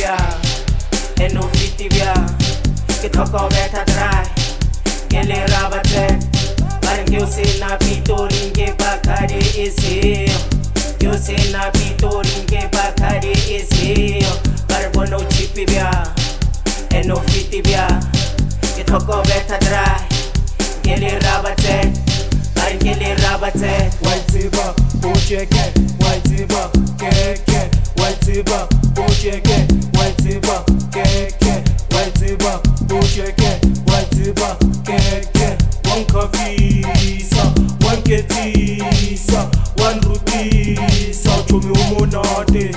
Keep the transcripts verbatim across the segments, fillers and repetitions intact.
via e non fitti via che tocco beta dry che le rabate pare che se na pitori che bakari isi yo se na pitori che bakari isi pare buono chippi via e non fitti via che tocco beta dry che le rabate pare che le rabate Waitiba, Ojeke, Waitiba, Keke, Waitiba, Ojeke, Waitiba, Keke, Waitiba, Ojeke, Waitiba, Keke, one kavisa, one ketisa, one rutisa, chumi umonade,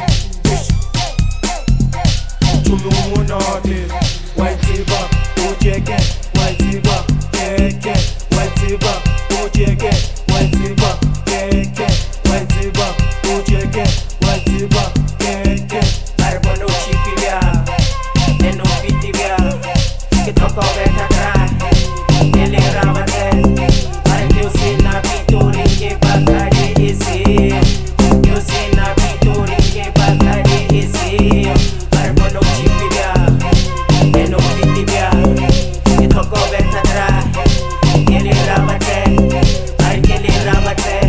chumi umonade, Waitiba, Ojeke, Waitiba, Keke, Waitiba, Ojeke, Waitiba, Keke, Waitiba, Ojeke, Waitiba, Keke. Arbono chippi via e non fitti via che tocco beta dry e le rabate pare che se na pitori che bakari isi io se na pitori che bakari isi arbono chippi via e non fitti via che tocco beta dry e le rabate pare che le rabate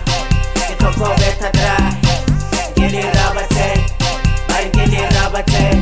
Che tocco beta dry che le rabate, pare che le rabate